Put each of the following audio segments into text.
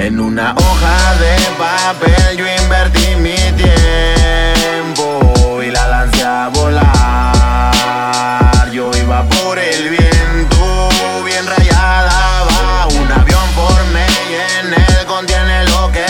En una hoja de papel yo invertí mi tiempo y la lancé a volar. Yo iba por el viento, bien rayada va un avión formé y en él contiene lo que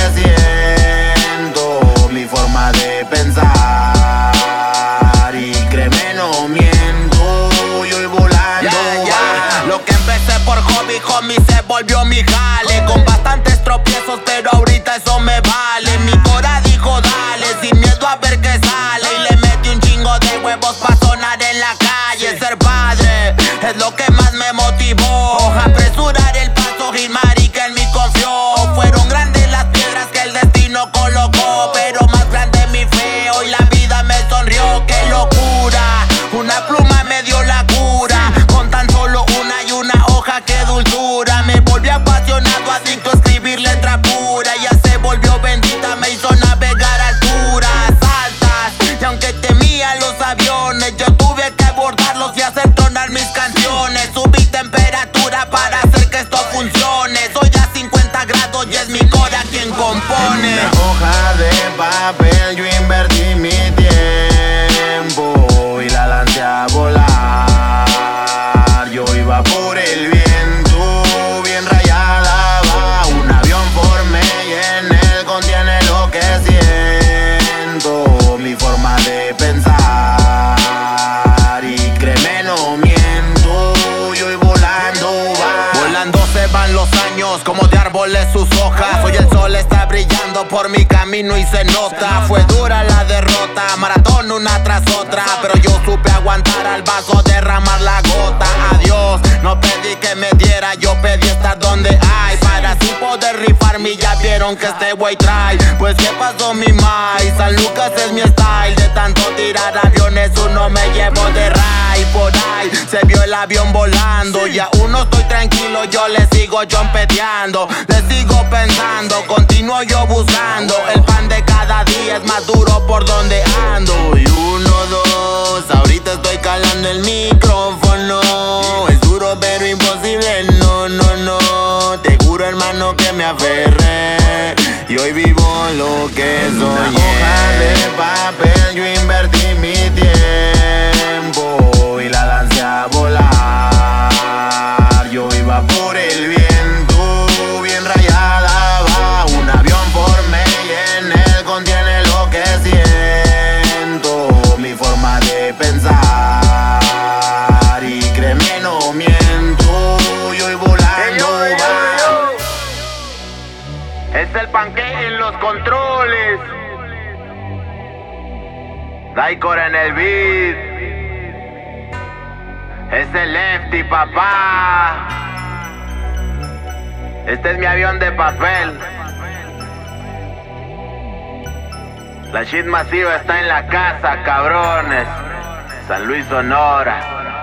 siento, mi forma de pensar. Y créeme, no miento, yo voy volando. Lo que empecé por hobby, homie, se volvió mi jale. Con bastantes tropiezos, pero ahorita eso me vale. Mi cora dijo dale, sin miedo a ver qué sale. Y le metí un chingo de huevos pa' sonar en la calle. Ser padre es lo que más me motivó. Apresurar el paso, Gilmari que en mí confió. Fueron grandes las piedras que el destino colocó, pero más grande mi fe, hoy la vida me sonrió. ¡Qué locura! Una pluma me dio la cura. Con tan solo una y una hoja, qué dulzura. Me volví apasionado, adicto a escribir letra pura. Ya se volvió bendita, me hizo navegar a alturas altas. Y aunque temía los aviones, yo tuve que abordarlos y hacer tronar mis canciones. Subí temperatura para hacer que esto funcione. Soy a 50 grados y es mi cora quien compone. En una hoja de papel yo invertí mi tiempo y la lancé a volar. Yo iba por el viento, bien rayada va un avión formé y en él contiene lo que siento, mi forma de pensar. Y créeme, no miento, yo voy volando va. Volando se van los años como de árboles sus hojas. Hoy el sol está brillando por mi camino y se nota. Fue dura la derrota, maratón una tras otra, pero yo supe aguantar al vaso, derramar la gota. Adiós, no pedí que me diera, yo pedí estar donde hay, para así poder rifarme. Ya vieron que este güey trae, pues qué pasó mi mai. San Lucas es mi style, de tanto tirar aviones uno me llevo de ray. Por ahí se vio el avión volando y aún no estoy tranquilo, yo le sigo jumpeteando, le sigo pensando, continúo yo buscando. El pan de cada día es más duro por donde ando. Y 1, 2, ahorita estoy calando el micrófono. Es duro pero imposible, no, no, no. Te juro, hermano, que me aferré y hoy vivo lo que soy. En una hoja de papel yo invertí mi tiempo y la lancé a volar. Yo iba por el viento, bien rayada va un avión formé y en él contiene lo que siento, mi forma de pensar. Y créeme, no miento, yo voy volando va. Es el panque en los controles, Daikor en el beat. Es el Lefty, papá. Este es mi avión de papel. La shit masiva está en la casa, cabrones. San Luis, Sonora.